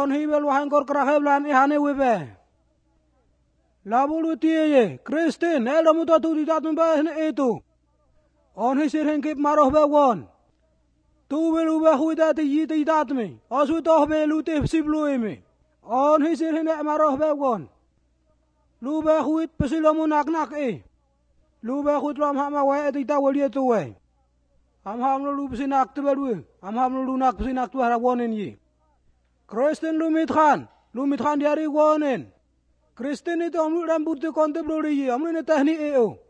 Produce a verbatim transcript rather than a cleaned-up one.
on hi bel wahan kor krahe blan ihane webe. Labulu tiye Kristin el muta tu ditat mbah itu. On hi sirhen kip maroh bewon. Tu belu behu dati yi ditat me. Asu toh belu te siblu me. On hi sirhen e maroh bewon. Lu behu it pesilamu nak nak e. Lu behu it lam hama wa dita wali tu we. Am ham lu pesinak tu beru. Am ham lu nak pesinak tu harawonen yi. Kristin lu mithan, lu mithan diari wonen. Kristin itu amlu rambut tu konte blori yi, amlu ne tehni eo.